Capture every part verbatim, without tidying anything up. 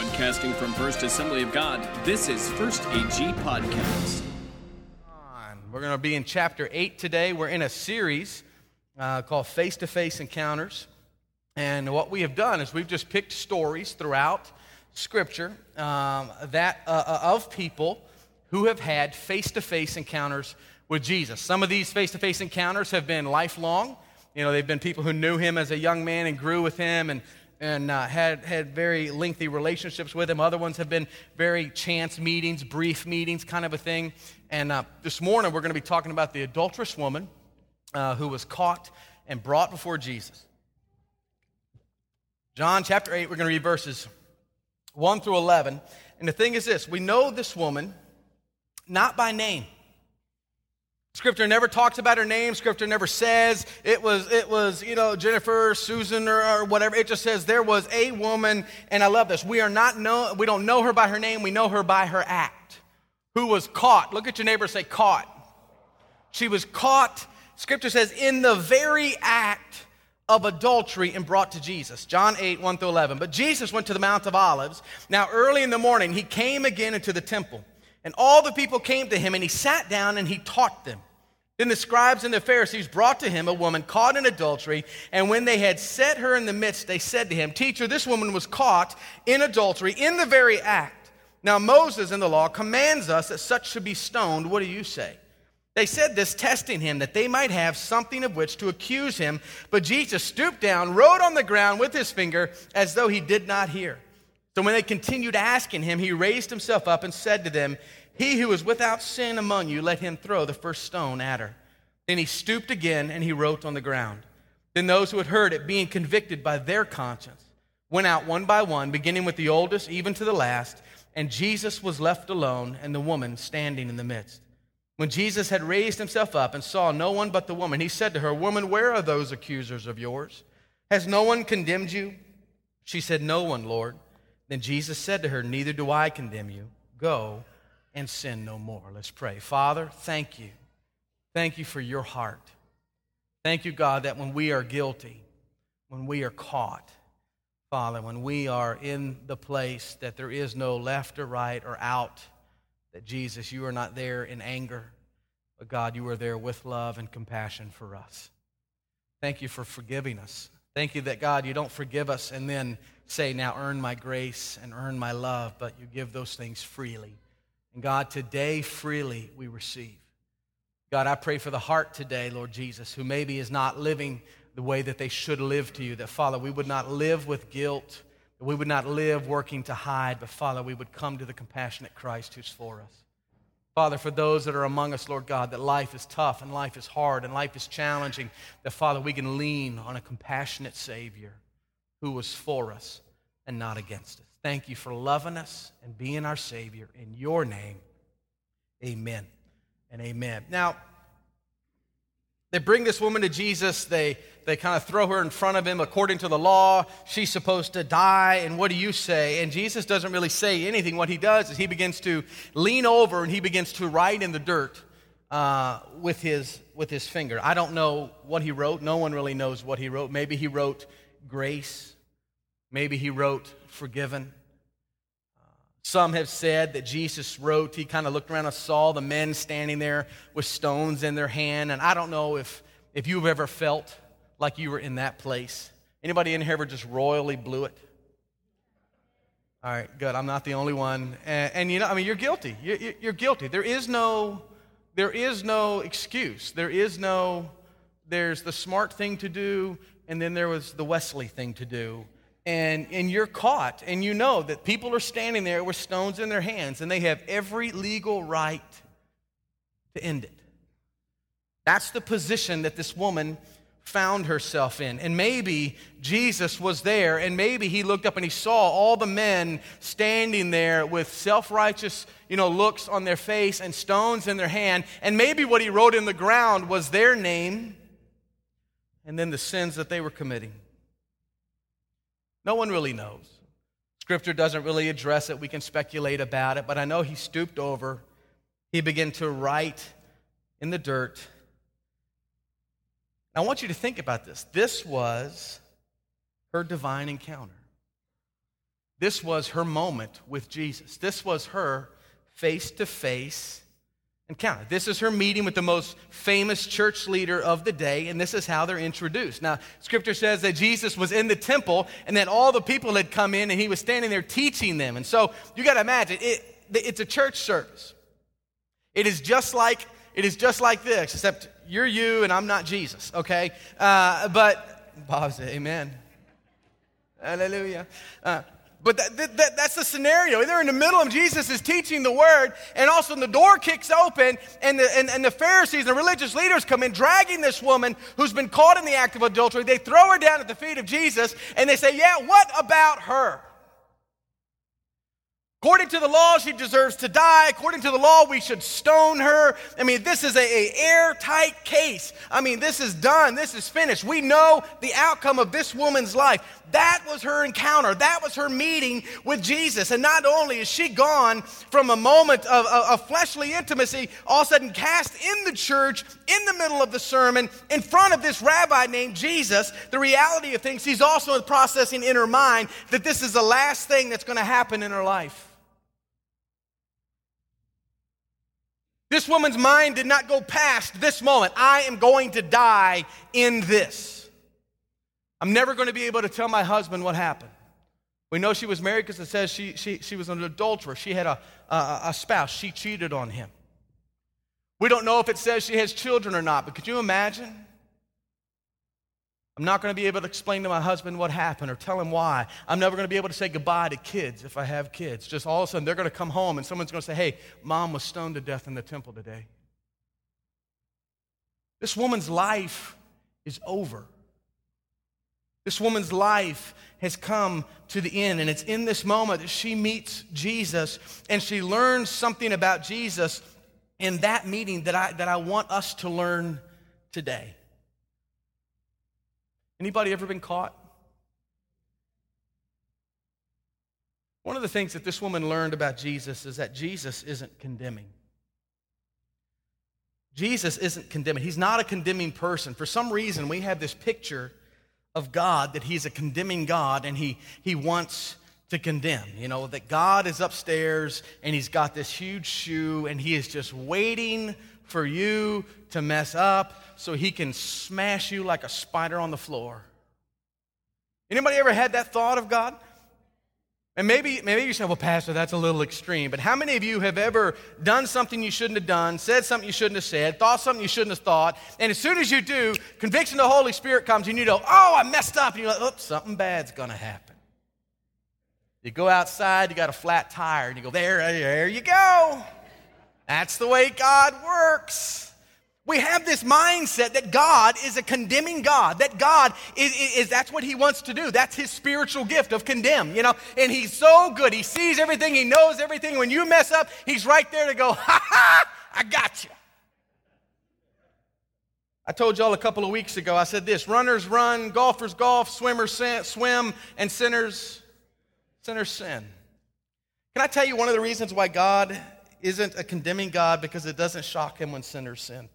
Broadcasting from First Assembly of God, this is First A G Podcast. We're going to be in chapter eight today. We're in a series uh, called Face-to-Face Encounters. And what we have done is we've just picked stories throughout Scripture um, that uh, of people who have had face-to-face encounters with Jesus. Some of these face-to-face encounters have been lifelong. You know, they've been people who knew him as a young man and grew with him and and uh, had, had very lengthy relationships with him. Other ones have been very chance meetings, brief meetings, kind of a thing. And uh, this morning we're going to be talking about the adulterous woman uh, who was caught and brought before Jesus. John chapter eight, we're going to read verses one through eleven. And the thing is this, we know this woman not by name. Scripture never talks about her name. Scripture never says it was, it was you know, Jennifer, Susan, or, or whatever. It just says there was a woman, and I love this. We are not know, we don't know her by her name. We know her by her act. Who was caught? Look at your neighbor and say, caught. She was caught, Scripture says, in the very act of adultery and brought to Jesus. John eight, one through eleven. But Jesus went to the Mount of Olives. Now early in the morning, he came again into the temple. And all the people came to him, and he sat down and he taught them. Then the scribes and the Pharisees brought to him a woman caught in adultery, and when they had set her in the midst, they said to him, Teacher, this woman was caught in adultery in the very act. Now Moses in the law commands us that such should be stoned. What do you say? They said this, testing him, that they might have something of which to accuse him. But Jesus stooped down, wrote on the ground with his finger, as though he did not hear. So when they continued asking him, he raised himself up and said to them, He who is without sin among you, let him throw the first stone at her. Then he stooped again and he wrote on the ground. Then those who had heard it, being convicted by their conscience, went out one by one, beginning with the oldest even to the last, and Jesus was left alone and the woman standing in the midst. When Jesus had raised himself up and saw no one but the woman, he said to her, Woman, where are those accusers of yours? Has no one condemned you? She said, No one, Lord. Then Jesus said to her, Neither do I condemn you. Go and sin no more. Let's pray. Father, thank you. Thank you for your heart. Thank you, God, that when we are guilty, when we are caught, Father, when we are in the place that there is no left or right or out, that Jesus, you are not there in anger, but God, you are there with love and compassion for us. Thank you for forgiving us. Thank you that, God, you don't forgive us and then say, now earn my grace and earn my love, but you give those things freely. And God, today freely we receive. God, I pray for the heart today, Lord Jesus, who maybe is not living the way that they should live to you, that, Father, we would not live with guilt, that we would not live working to hide, but, Father, we would come to the compassionate Christ who's for us. Father, for those that are among us, Lord God, that life is tough and life is hard and life is challenging, that, Father, we can lean on a compassionate Savior who was for us and not against us. Thank you for loving us and being our Savior. In your name, amen and amen. Now, they bring this woman to Jesus. They, they kind of throw her in front of him. According to the law, she's supposed to die. And what do you say? And Jesus doesn't really say anything. What he does is he begins to lean over and he begins to write in the dirt uh, with his, with his finger. I don't know what he wrote. No one really knows what he wrote. Maybe he wrote grace. Maybe he wrote forgiven. Some have said that Jesus wrote, he kind of looked around and saw the men standing there with stones in their hand. And I don't know if, if you've ever felt like you were in that place. Anybody in here ever just royally blew it? All right, good. I'm not the only one. And, and you know, I mean, you're guilty. You're, you're guilty. There is no, there is no excuse. There is no, there's the smart thing to do, and then there was the Wesley thing to do. And, and you're caught, and you know that people are standing there with stones in their hands, and they have every legal right to end it. That's the position that this woman found herself in. And maybe Jesus was there, and maybe he looked up and he saw all the men standing there with self-righteous, you know, looks on their face and stones in their hand, and maybe what he wrote in the ground was their name and then the sins that they were committing. No one really knows. Scripture doesn't really address it. We can speculate about it, but I know he stooped over. He began to write in the dirt. I want you to think about this. This was her divine encounter. This was her moment with Jesus. This was her face-to-face encounter. This is her meeting with the most famous church leader of the day, and this is how they're introduced. Now, Scripture says that Jesus was in the temple, and that all the people had come in, and he was standing there teaching them. And so, you got to imagine, it, it's a church service. It is just like it is just like this, except you're you and I'm not Jesus, okay? Uh, but Bob said, amen. Hallelujah. Uh, But that, that, that's the scenario. They're in the middle of Jesus is teaching the word, and all of a sudden the door kicks open, and the, and, and the Pharisees and the religious leaders come in, dragging this woman who's been caught in the act of adultery. They throw her down at the feet of Jesus, and they say, yeah, what about her? According to the law, she deserves to die. According to the law, we should stone her. I mean, this is a, a airtight case. I mean, this is done. This is finished. We know the outcome of this woman's life. That was her encounter. That was her meeting with Jesus. And not only is she gone from a moment of, of, of fleshly intimacy, all of a sudden cast in the church, in the middle of the sermon, in front of this rabbi named Jesus, the reality of things, she's also processing in her mind that this is the last thing that's going to happen in her life. This woman's mind did not go past this moment. I am going to die in this. I'm never going to be able to tell my husband what happened. We know she was married because it says she, she, she was an adulterer. She had a, a, a spouse. She cheated on him. We don't know if it says she has children or not, but could you imagine? I'm not going to be able to explain to my husband what happened or tell him why. I'm never going to be able to say goodbye to kids if I have kids. Just all of a sudden, they're going to come home and someone's going to say, hey, mom was stoned to death in the temple today. This woman's life is over. This woman's life has come to the end, and it's in this moment that she meets Jesus, and she learns something about Jesus in that meeting that I, that I want us to learn today. Anybody ever been caught? One of the things that this woman learned about Jesus is that Jesus isn't condemning. Jesus isn't condemning. He's not a condemning person. For some reason, we have this picture of God that he's a condemning God and he, he wants to condemn. You know, that God is upstairs and he's got this huge shoe and he is just waiting for you to mess up so he can smash you like a spider on the floor. Anybody ever had that thought of God? And maybe, maybe you say, well, Pastor, that's a little extreme. But how many of you have ever done something you shouldn't have done, said something you shouldn't have said, thought something you shouldn't have thought, and as soon as you do, conviction of the Holy Spirit comes and you go, oh, I messed up. And you're like, oops, something bad's going to happen. You go outside, you got a flat tire, and you go, there, there you go. That's the way God works. We have this mindset that God is a condemning God, that God is, is, is, that's what he wants to do. That's his spiritual gift of condemn, you know, and he's so good. He sees everything, he knows everything. When you mess up, he's right there to go, ha ha, I got you. I told y'all a couple of weeks ago, I said this, runners run, golfers golf, swimmers swim, and sinners, sinners sin. Can I tell you one of the reasons why God isn't a condemning God? Because it doesn't shock him when sinners sin.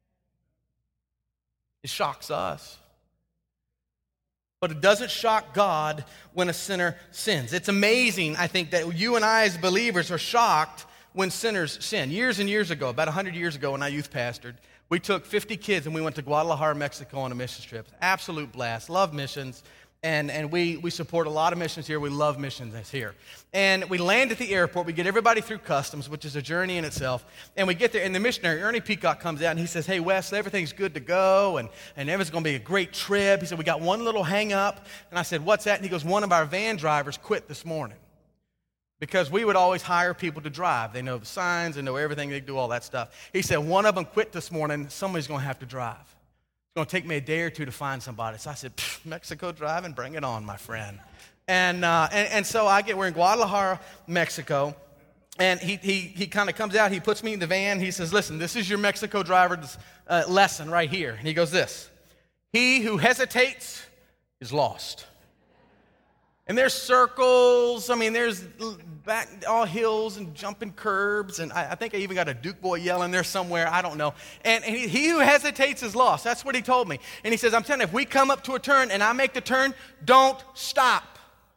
It shocks us. But it doesn't shock God when a sinner sins. It's amazing, I think, that you and I as believers are shocked when sinners sin. Years and years ago, about one hundred years ago when I youth pastored, we took fifty kids and we went to Guadalajara, Mexico on a mission trip. Absolute blast. Love missions. And, and we, we support a lot of missions here. We love missions here. And we land at the airport. We get everybody through customs, which is a journey in itself. And we get there, and the missionary, Ernie Peacock, comes out, and he says, hey, Wes, everything's good to go, and, and everything's going to be a great trip. He said, we got one little hang-up. And I said, what's that? And he goes, one of our van drivers quit this morning. Because we would always hire people to drive. They know the signs, they know everything, they do all that stuff. He said, one of them quit this morning. Somebody's going to have to drive. It's going to take me a day or two to find somebody. So I said, Mexico driving, bring it on, my friend. And, uh, and and so I get, we're in Guadalajara, Mexico, and he he he kind of comes out, he puts me in the van, he says, listen, this is your Mexico driver's uh, lesson right here. And he goes this, he who hesitates is lost. And there's circles, I mean, there's back all hills and jumping curbs, and I, I think I even got a Duke boy yelling there somewhere, I don't know. And, and he, he who hesitates is lost. That's what he told me. And he says, I'm telling you, if we come up to a turn and I make the turn, don't stop.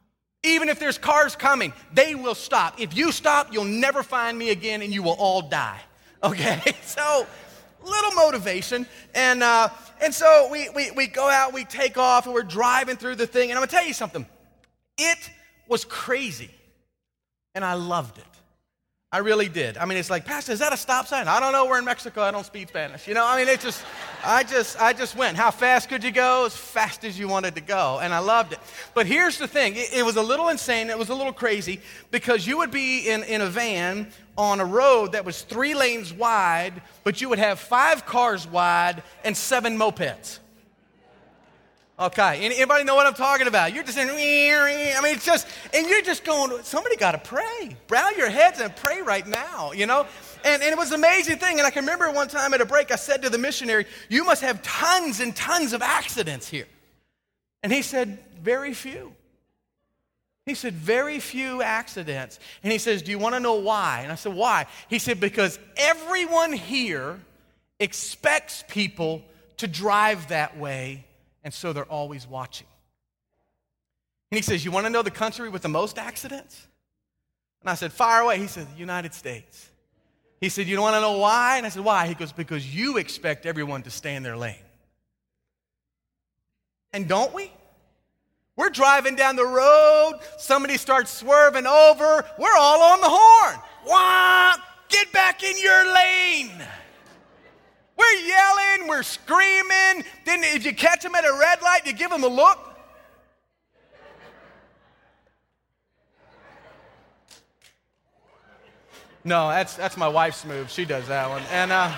Even if there's cars coming, they will stop. If you stop, you'll never find me again and you will all die. Okay? So, little motivation. And uh, and so we, we, we go out, we take off, and we're driving through the thing. And I'm going to tell you something. It was crazy. And I loved it. I really did. I mean, it's like, Pastor, is that a stop sign? I don't know. We're in Mexico. I don't speak Spanish. You know, I mean, it just, I just, I just went. How fast could you go? As fast as you wanted to go. And I loved it. But here's the thing. It, it was a little insane. It was a little crazy because you would be in, in a van on a road that was three lanes wide, but you would have five cars wide and seven mopeds. Okay, anybody know what I'm talking about? You're just in, I mean, it's just, and you're just going, somebody got to pray. Bow your heads and pray right now, you know? And, and it was an amazing thing. And I can remember one time at a break, I said to the missionary, you must have tons and tons of accidents here. And he said, very few. He said, very few accidents. And he says, do you want to know why? And I said, why? He said, because everyone here expects people to drive that way. And so they're always watching. And he says, you want to know the country with the most accidents? And I said, fire away. He said, the United States. He said, you want to know why? And I said, why? He goes, because you expect everyone to stay in their lane. And don't we? We're driving down the road. Somebody starts swerving over. We're all on the horn. Wah! Get back in your lane. We're yelling, we're screaming. Then if you catch them at a red light, you give them a look. No, that's that's my wife's move. She does that one. And uh,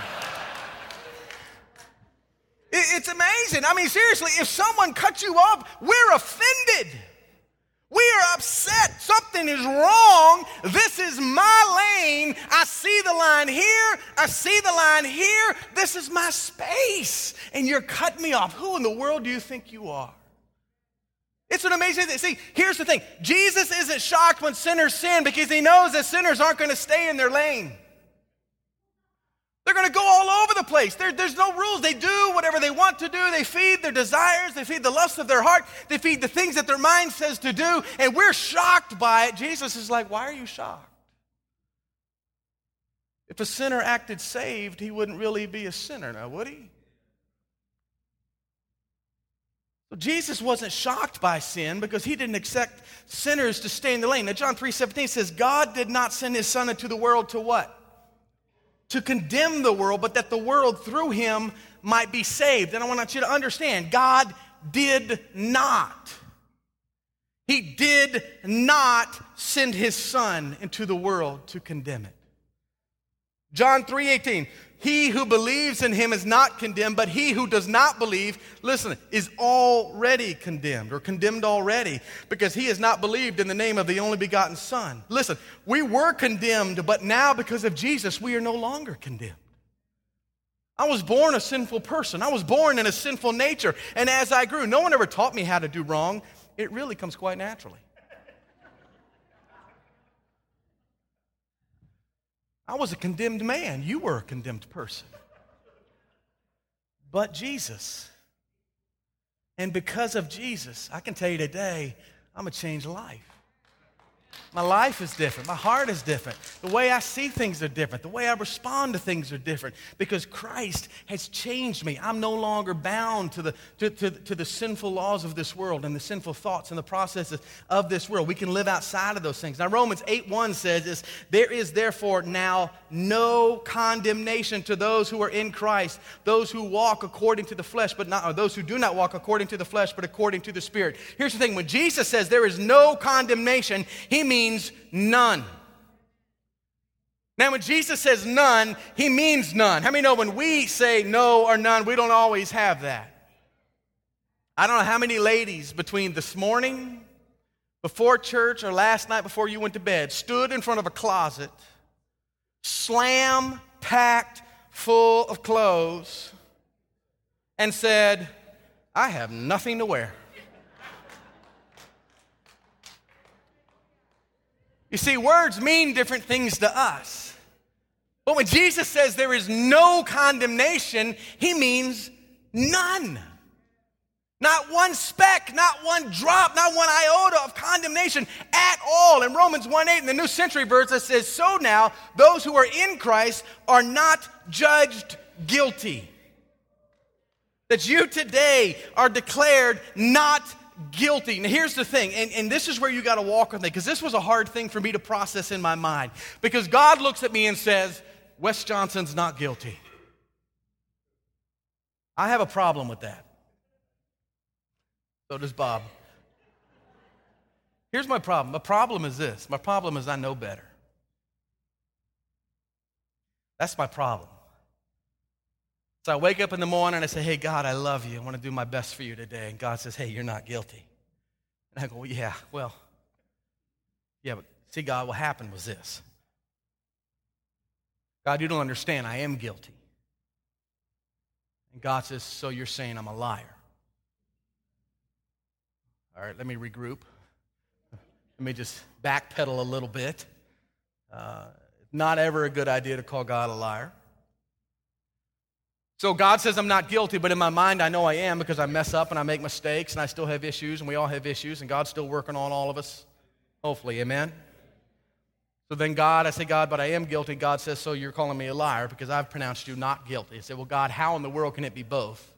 it, it's amazing. I mean, seriously, if someone cuts you off, we're offended. We are upset. Something is wrong. This is my lane. I see the line here. I see the line here. This is my space. And you're cutting me off. Who in the world do you think you are? It's an amazing thing. See, here's the thing. Jesus isn't shocked when sinners sin because he knows that sinners aren't going to stay in their lane. They're going to go all over the place. There, there's no rules. They do whatever they want to do. They feed their desires. They feed the lusts of their heart. They feed the things that their mind says to do. And we're shocked by it. Jesus is like, why are you shocked? If a sinner acted saved, he wouldn't really be a sinner now, would he? So Jesus wasn't shocked by sin because he didn't expect sinners to stay in the lane. Now, John three seventeen says, God did not send his son into the world to what? To condemn the world, but that the world through him might be saved. And I want you to understand, God did not. He did not send his son into the world to condemn it. John three eighteen, he who believes in him is not condemned, but he who does not believe, listen, is already condemned or condemned already because he has not believed in the name of the only begotten Son. Listen, we were condemned, but now because of Jesus, we are no longer condemned. I was born a sinful person. I was born in a sinful nature. And as I grew, no one ever taught me how to do wrong. It really comes quite naturally. I was a condemned man. You were a condemned person. But Jesus. And because of Jesus, I can tell you today, I'm a changed life. My life is different. My heart is different. The way I see things are different. The way I respond to things are different because Christ has changed me. I'm no longer bound to the, to, to, to the sinful laws of this world and the sinful thoughts and the processes of this world. We can live outside of those things. Now, Romans eight one says this, there is therefore now no condemnation to those who are in Christ, those who walk according to the flesh, but not, or those who do not walk according to the flesh, but according to the Spirit. Here's the thing. When Jesus says there is no condemnation, he means none. Now, when Jesus says none, he means none. How many know when we say no or none, we don't always have that? I don't know how many ladies between this morning, before church, or last night before you went to bed, stood in front of a closet, slam-packed full of clothes, and said, I have nothing to wear. You see, words mean different things to us. But when Jesus says there is no condemnation, he means none. Not one speck, not one drop, not one iota of condemnation at all. In Romans one eight, in the New Century Version, it says, so now those who are in Christ are not judged guilty. That you today are declared not guilty. Now here's the thing, and, and this is where you got to walk with me, because this was a hard thing for me to process in my mind. Because God looks at me and says, Wes Johnson's not guilty. I have a problem with that. So does Bob. Here's my problem. My problem is this. My problem is I know better. That's my problem. So I wake up in the morning and I say, hey, God, I love you. I want to do my best for you today. And God says, hey, you're not guilty. And I go, well, yeah, well, yeah, but see, God, what happened was this. God, you don't understand. I am guilty. And God says, so you're saying I'm a liar. All right, let me regroup. Let me just backpedal a little bit. Uh, not ever a good idea to call God a liar. So God says I'm not guilty, but in my mind I know I am because I mess up and I make mistakes and I still have issues and we all have issues and God's still working on all of us. Hopefully, amen? So then God, I say, God, but I am guilty. God says, so you're calling me a liar because I've pronounced you not guilty. I say, well, God, how in the world can it be both?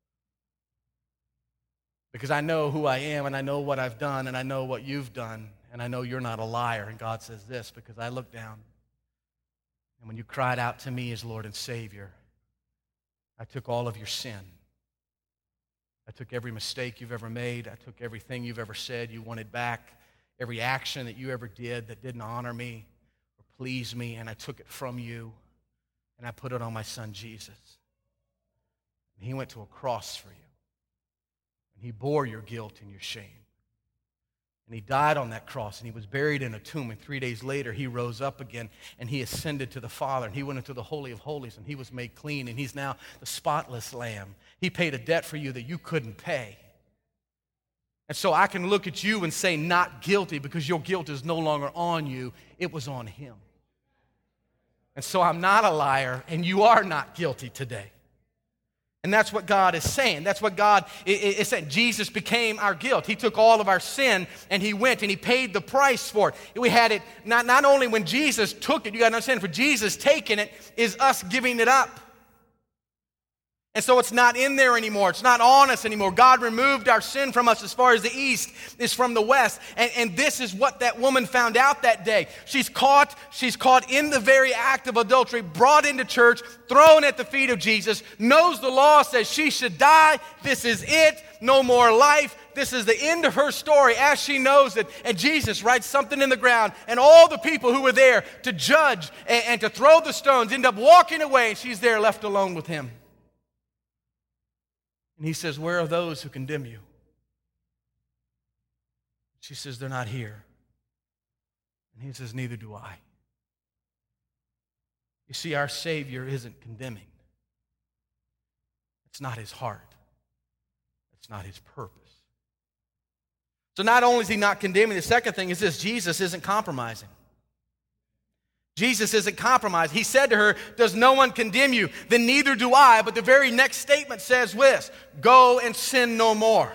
Because I know who I am, and I know what I've done, and I know what you've done, and I know you're not a liar. And God says this, because I look down, and when you cried out to me as Lord and Savior, I took all of your sin. I took every mistake you've ever made. I took everything you've ever said you wanted back, every action that you ever did that didn't honor me or please me, and I took it from you, and I put it on my son Jesus. And he went to a cross for you. He bore your guilt and your shame. And he died on that cross, and he was buried in a tomb, and three days later he rose up again, and he ascended to the Father, and he went into the Holy of Holies, and he was made clean, and he's now the spotless Lamb. He paid a debt for you that you couldn't pay. And so I can look at you and say not guilty because your guilt is no longer on you. It was on him. And so I'm not a liar, and you are not guilty today. And that's what God is saying. That's what God is saying. Jesus became our guilt. He took all of our sin and he went and he paid the price for it. We had it not, not only when Jesus took it, you got to understand, for Jesus taking it is us giving it up. And so it's not in there anymore. It's not on us anymore. God removed our sin from us as far as the east is from the west. And, and this is what that woman found out that day. She's caught, she's caught in the very act of adultery, brought into church, thrown at the feet of Jesus, knows the law says she should die. This is it. No more life. This is the end of her story as she knows it. And Jesus writes something in the ground. And all the people who were there to judge and, and to throw the stones end up walking away. And she's there left alone with him. And he says, where are those who condemn you? She says, they're not here. And he says, neither do I. You see, our Savior isn't condemning. It's not his heart. It's not his purpose. So not only is he not condemning, the second thing is this: Jesus isn't compromising. Jesus isn't compromised. He said to her, does no one condemn you? Then neither do I. But the very next statement says this: go and sin no more.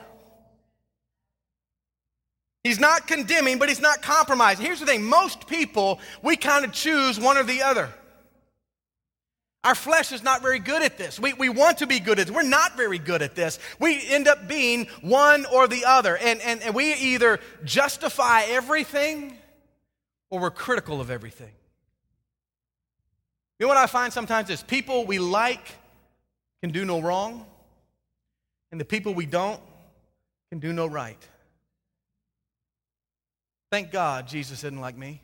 He's not condemning, but he's not compromising. Here's the thing. Most people, we kind of choose one or the other. Our flesh is not very good at this. We, we want to be good at this. We're not very good at this. We end up being one or the other. And, and, and we either justify everything or we're critical of everything. You know what I find sometimes is people we like can do no wrong, and the people we don't can do no right. Thank God Jesus isn't like me.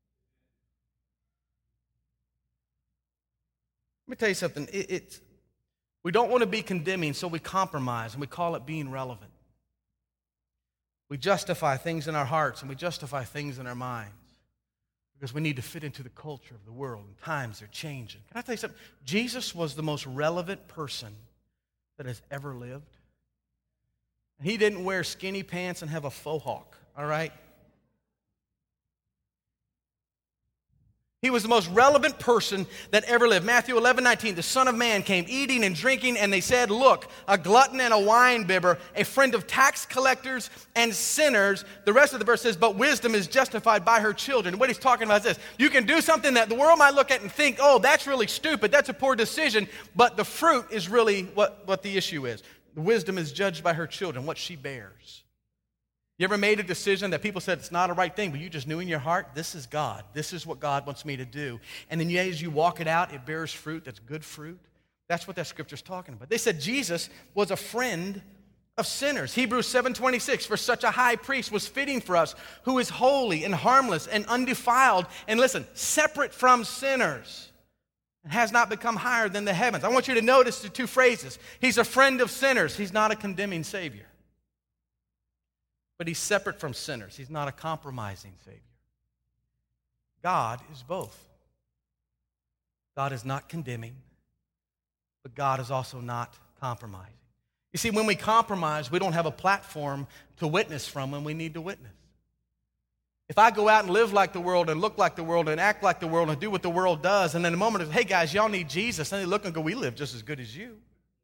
Let me tell you something. It, it's, we don't want to be condemning, so we compromise, and we call it being relevant. We justify things in our hearts, and we justify things in our minds. Because we need to fit into the culture of the world, and times are changing. Can I tell you something? Jesus was the most relevant person that has ever lived. And he didn't wear skinny pants and have a faux hawk, all right? He was the most relevant person that ever lived. Matthew eleven nineteen, the Son of Man came eating and drinking, and they said, look, a glutton and a winebibber, a friend of tax collectors and sinners. The rest of the verse says, but wisdom is justified by her children. What he's talking about is this. You can do something that the world might look at and think, oh, that's really stupid, that's a poor decision, but the fruit is really what, what the issue is. The wisdom is judged by her children, what she bears. You ever made a decision that people said it's not a right thing, but you just knew in your heart, this is God. This is what God wants me to do. And then as you walk it out, it bears fruit that's good fruit. That's what that scripture's talking about. They said Jesus was a friend of sinners. Hebrews seven twenty-six, for such a high priest was fitting for us, who is holy and harmless and undefiled, and listen, separate from sinners, and has not become higher than the heavens. I want you to notice the two phrases. He's a friend of sinners. He's not a condemning Savior. But he's separate from sinners. He's not a compromising Savior. God is both. God is not condemning, but God is also not compromising. You see, when we compromise, we don't have a platform to witness from when we need to witness. If I go out and live like the world and look like the world and act like the world and do what the world does, and then in a moment of, hey guys, y'all need Jesus, and they look and go, we live just as good as you.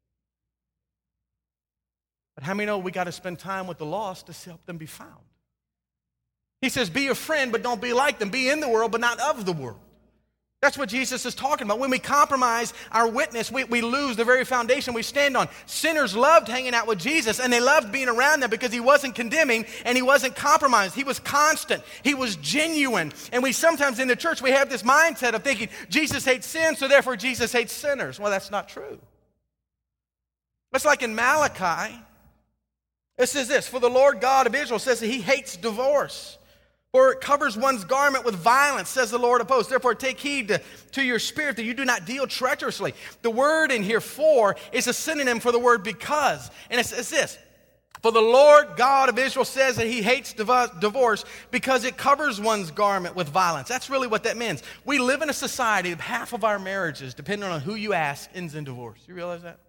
But how many know we got to spend time with the lost to help them be found? He says, be a friend, but don't be like them. Be in the world, but not of the world. That's what Jesus is talking about. When we compromise our witness, we, we lose the very foundation we stand on. Sinners loved hanging out with Jesus, and they loved being around them because he wasn't condemning and he wasn't compromised. He was constant. He was genuine. And we sometimes in the church, we have this mindset of thinking Jesus hates sin, so therefore Jesus hates sinners. Well, that's not true. It's like in Malachi. It says this, for the Lord God of Israel says that he hates divorce, for it covers one's garment with violence, says the Lord of hosts. Therefore, take heed to, to your spirit that you do not deal treacherously. The word in here, for, is a synonym for the word because. And it's, it's this, for the Lord God of Israel says that he hates divorce because it covers one's garment with violence. That's really what that means. We live in a society of half of our marriages, depending on who you ask, ends in divorce. You realize that?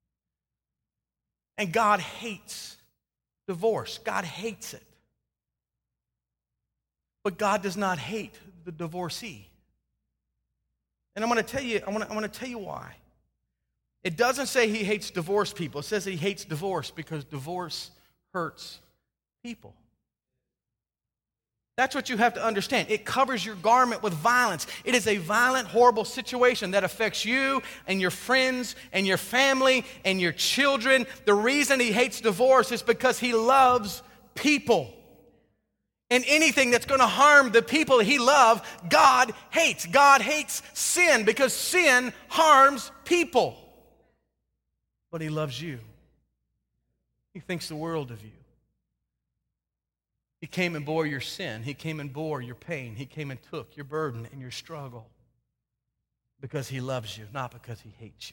And God hates divorce. God hates it. But God does not hate the divorcee. And I'm going to tell you, I want to, I want to tell you why. It doesn't say he hates divorced people. It says he hates divorce because divorce hurts people. That's what you have to understand. It covers your garment with violence. It is a violent, horrible situation that affects you and your friends and your family and your children. The reason he hates divorce is because he loves people. And anything that's going to harm the people he loves, God hates. God hates sin because sin harms people. But he loves you. He thinks the world of you. He came and bore your sin. He came and bore your pain. He came and took your burden and your struggle because he loves you, not because he hates you.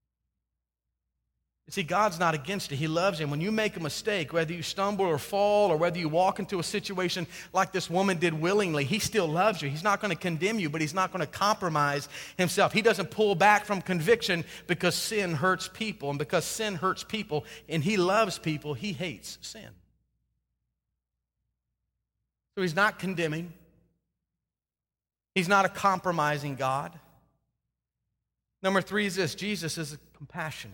You see, God's not against you. He loves you. And when you make a mistake, whether you stumble or fall or whether you walk into a situation like this woman did willingly, he still loves you. He's not going to condemn you, but he's not going to compromise himself. He doesn't pull back from conviction because sin hurts people. And because sin hurts people and he loves people, he hates sin. So he's not condemning. He's not a compromising God. Number three is this. Jesus is compassionate.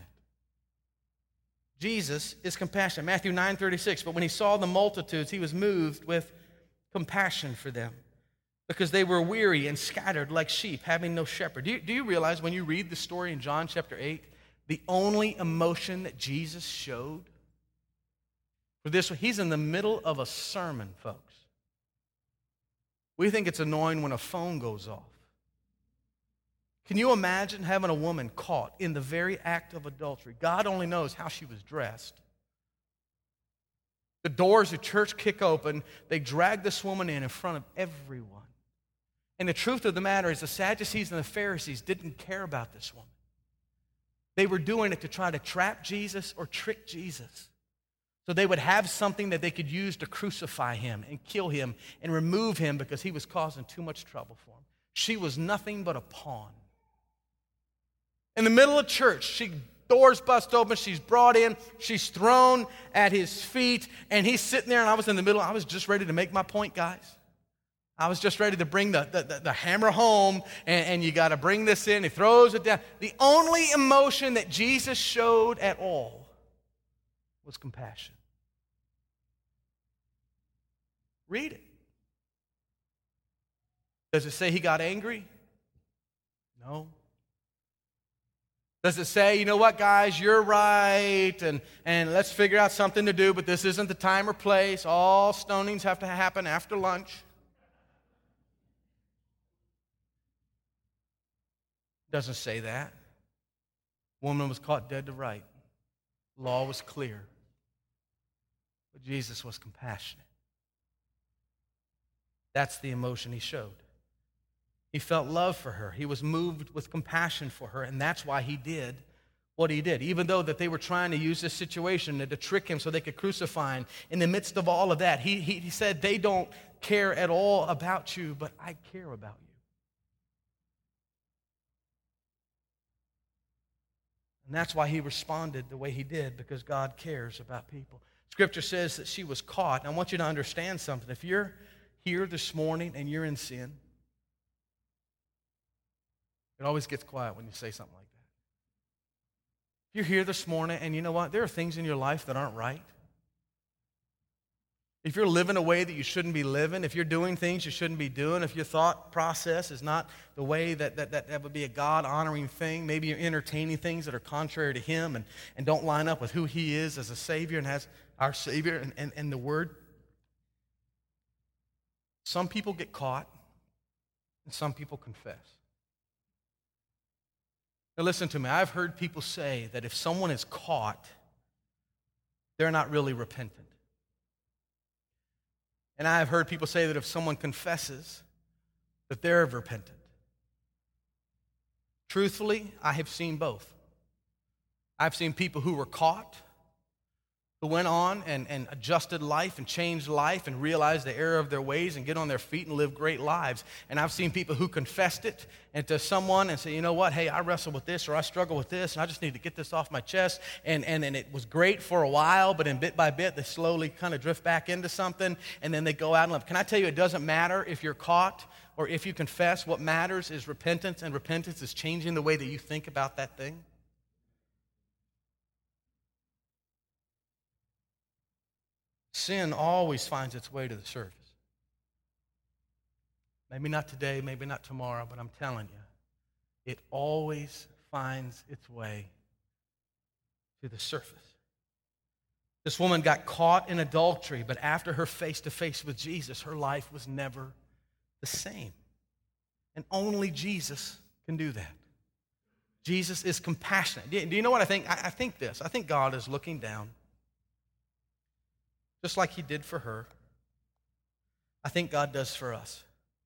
Jesus is compassionate. Matthew nine thirty-six, but when he saw the multitudes, he was moved with compassion for them because they were weary and scattered like sheep, having no shepherd. Do you, do you realize when you read the story in John chapter eight, the only emotion that Jesus showed for this, he's in the middle of a sermon, folks. We think it's annoying when a phone goes off. Can you imagine having a woman caught in the very act of adultery? God only knows how she was dressed. The doors of church kick open. They drag this woman in in front of everyone. And the truth of the matter is the Sadducees and the Pharisees didn't care about this woman. They were doing it to try to trap Jesus or trick Jesus. So they would have something that they could use to crucify him and kill him and remove him because he was causing too much trouble for them. She was nothing but a pawn. In the middle of church, she doors bust open, she's brought in, she's thrown at his feet, and he's sitting there, and I was in the middle. I was just ready to make my point, guys. I was just ready to bring the, the, the, the hammer home, and, and you got to bring this in. He throws it down. The only emotion that Jesus showed at all was compassion. Read it. Does it say he got angry? No. Does it say, you know what, guys, you're right, and, and let's figure out something to do, but this isn't the time or place. All stonings have to happen after lunch. Doesn't say that. Woman was caught dead to right. Law was clear. But Jesus was compassionate. That's the emotion he showed. He felt love for her. He was moved with compassion for her, and that's why he did what he did. Even though that they were trying to use this situation to, to trick him so they could crucify him, in the midst of all of that, he, he, he said, they don't care at all about you, but I care about you. And that's why he responded the way he did, because God cares about people. Scripture says that she was caught. And I want you to understand something. If you're here this morning and you're in sin, it always gets quiet when you say something like that. If you're here this morning and you know what? There are things in your life that aren't right. If you're living a way that you shouldn't be living, if you're doing things you shouldn't be doing, if your thought process is not the way that that, that, that would be a God-honoring thing, maybe you're entertaining things that are contrary to him and, and don't line up with who he is as a Savior and as our Savior and, and, and the Word. Some people get caught and some people confess. Now listen to me, I've heard people say that if someone is caught, they're not really repentant. And I have heard people say that if someone confesses, that they're repentant. Truthfully, I have seen both. I've seen people who were caught, who went on and, and adjusted life and changed life and realized the error of their ways and get on their feet and live great lives. And I've seen people who confessed it and to someone and say, you know what, hey, I wrestle with this or I struggle with this and I just need to get this off my chest. And, and, and it was great for a while, but in bit by bit, they slowly kind of drift back into something and then they go out and live. Can I tell you, it doesn't matter if you're caught or if you confess. What matters is repentance, and repentance is changing the way that you think about that thing. Sin always finds its way to the surface. Maybe not today, maybe not tomorrow, but I'm telling you, it always finds its way to the surface. This woman got caught in adultery, but after her face-to-face with Jesus, her life was never the same. And only Jesus can do that. Jesus is compassionate. Do you know what I think? I think this. I think God is looking down, just like he did for her. I think God does for us.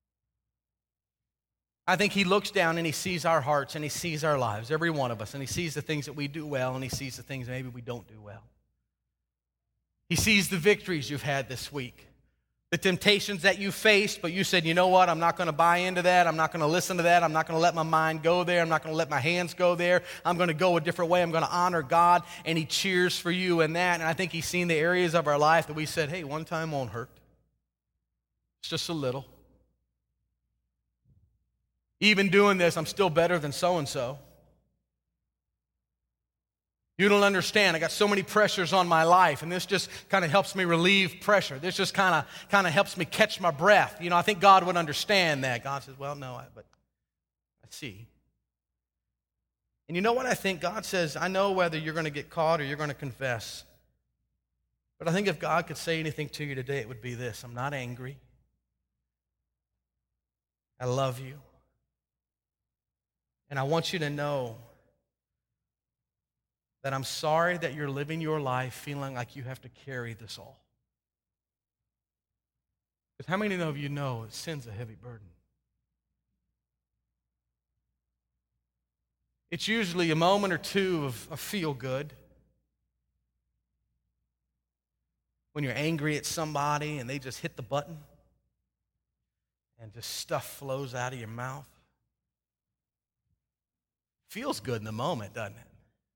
I think he looks down and he sees our hearts and he sees our lives, every one of us, and he sees the things that we do well and he sees the things that maybe we don't do well. He sees the victories you've had this week, the temptations that you faced, but you said, you know what, I'm not going to buy into that. I'm not going to listen to that. I'm not going to let my mind go there. I'm not going to let my hands go there. I'm going to go a different way. I'm going to honor God, and he cheers for you in that. And I think he's seen the areas of our life that we said, hey, one time won't hurt. It's just a little. Even doing this, I'm still better than so-and-so. You don't understand. I got so many pressures on my life, and this just kind of helps me relieve pressure. This just kind of kind of helps me catch my breath. You know, I think God would understand that. God says, well, no, I, but I see. And you know what I think? God says, I know whether you're going to get caught or you're going to confess. But I think if God could say anything to you today, it would be this. I'm not angry. I love you. And I want you to know that I'm sorry that you're living your life feeling like you have to carry this all. Because how many of you know that sin's a heavy burden? It's usually a moment or two of, of feel good. When you're angry at somebody and they just hit the button and just stuff flows out of your mouth. Feels good in the moment, doesn't it?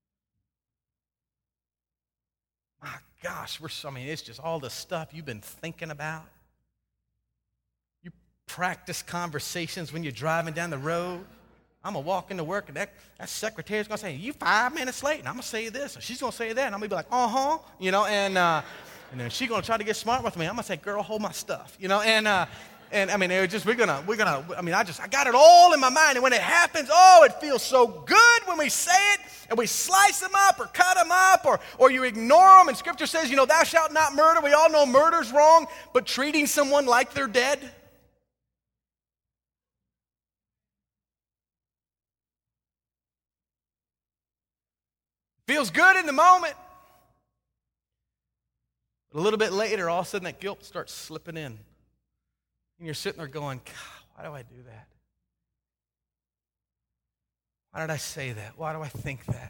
My gosh, we're so, I mean, it's just all the stuff you've been thinking about. You practice conversations when you're driving down the road. I'm going to walk into work, and that, that secretary's going to say, you five minutes late, and I'm going to say this, and she's going to say that, and I'm going to be like, uh-huh, you know, and, uh, and then she's going to try to get smart with me. I'm going to say, girl, hold my stuff, you know, and, uh, and I mean, it just, we're going to, we're going to, I mean, I just, I got it all in my mind, and when it happens, oh, it feels so good when we say it, and we slice them up or cut them up, or, or you ignore them, and Scripture says, you know, thou shalt not murder. We all know murder's wrong, but treating someone like they're dead, feels good in the moment. But a little bit later, all of a sudden that guilt starts slipping in. And you're sitting there going, God, why do I do that? Why did I say that? Why do I think that?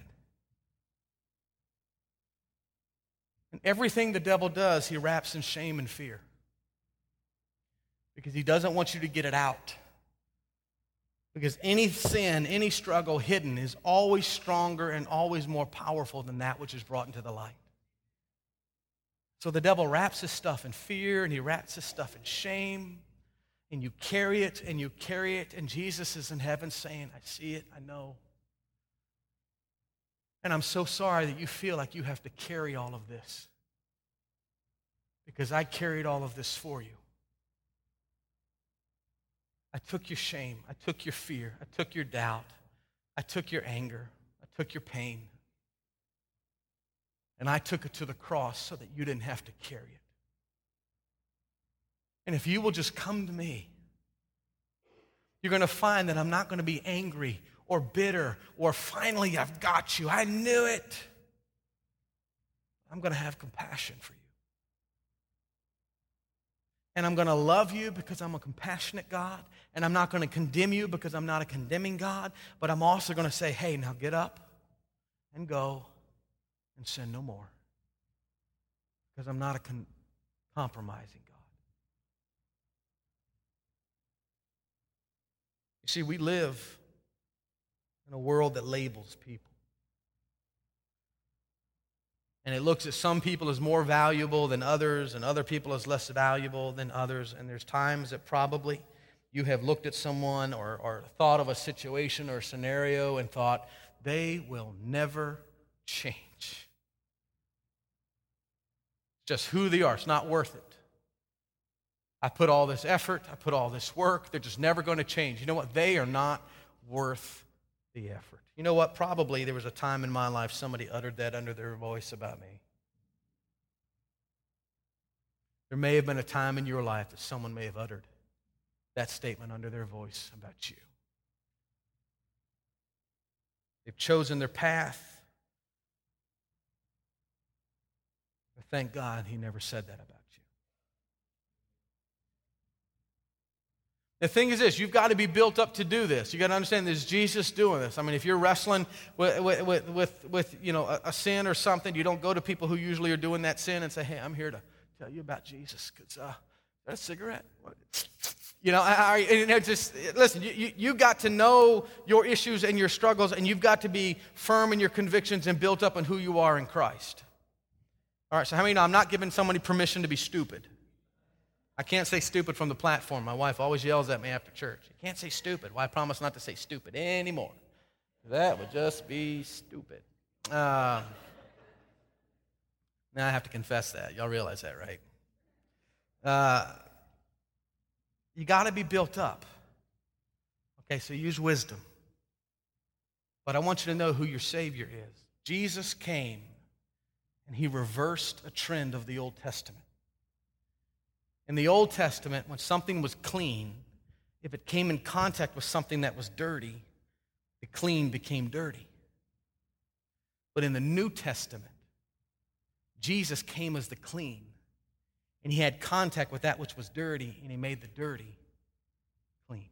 And everything the devil does, he wraps in shame and fear. Because he doesn't want you to get it out. Because any sin, any struggle hidden is always stronger and always more powerful than that which is brought into the light. So the devil wraps his stuff in fear, and he wraps his stuff in shame, and you carry it and you carry it, and Jesus is in heaven saying, I see it, I know. And I'm so sorry that you feel like you have to carry all of this, because I carried all of this for you. I took your shame. I took your fear. I took your doubt. I took your anger. I took your pain. And I took it to the cross so that you didn't have to carry it. And if you will just come to me, you're going to find that I'm not going to be angry or bitter or finally I've got you. I knew it. I'm going to have compassion for you. And I'm going to love you because I'm a compassionate God. And I'm not going to condemn you because I'm not a condemning God. But I'm also going to say, hey, now get up and go and sin no more. Because I'm not a con- compromising God. You see, we live in a world that labels people. And it looks at some people as more valuable than others, and other people as less valuable than others. And there's times that probably you have looked at someone or, or thought of a situation or a scenario and thought, they will never change. Just who they are. It's not worth it. I put all this effort. I put all this work. They're just never going to change. You know what? They are not worth the effort. You know what? Probably there was a time in my life somebody uttered that under their voice about me. There may have been a time in your life that someone may have uttered that statement under their voice about you. They've chosen their path. But thank God he never said that about you. The thing is this, you've got to be built up to do this. You've got to understand this is Jesus doing this. I mean, if you're wrestling with, with, with, with you know, a, a sin or something, you don't go to people who usually are doing that sin and say, hey, I'm here to tell you about Jesus. Because, uh, is that a cigarette? What? You know, I, I, you know, just, listen, you, you, you got to know your issues and your struggles, and you've got to be firm in your convictions and built up on who you are in Christ. All right, so how many know I'm not giving somebody permission to be stupid? I can't say stupid from the platform. My wife always yells at me after church. You can't say stupid. Well, I promise not to say stupid anymore. That would just be stupid. Uh, now I have to confess that. Y'all realize that, right? Uh, you got to be built up. Okay, so use wisdom. But I want you to know who your Savior is. Jesus came, and he reversed a trend of the Old Testament. In the Old Testament, when something was clean, if it came in contact with something that was dirty, the clean became dirty. But in the New Testament, Jesus came as the clean, and he had contact with that which was dirty, and he made the dirty clean.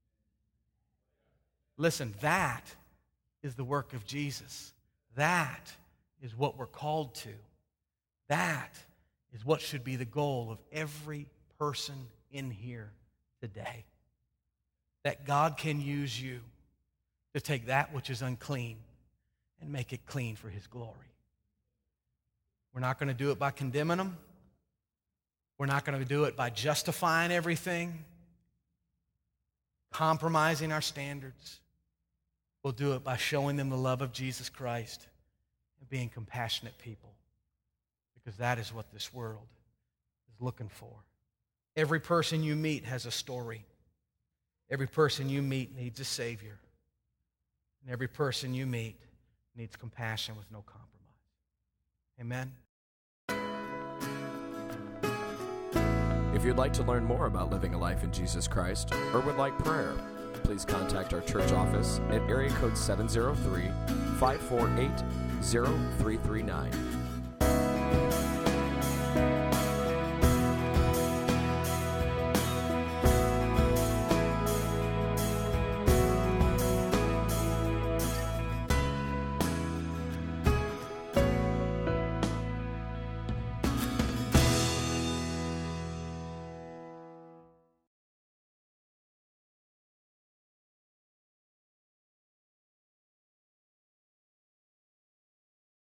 Listen, that is the work of Jesus. That is what we're called to. That is what should be the goal of every person in here today. That God can use you to take that which is unclean and make it clean for his glory. We're not going to do it by condemning them. We're not going to do it by justifying everything. compromising our standards. We'll do it by showing them the love of Jesus Christ and being compassionate people, because that is what this world is looking for. Every person you meet has a story. Every person you meet needs a Savior. And every person you meet needs compassion with no compromise. Amen. If you'd like to learn more about living a life in Jesus Christ or would like prayer, please contact our church office at area code seven zero three, five four eight, zero three three nine.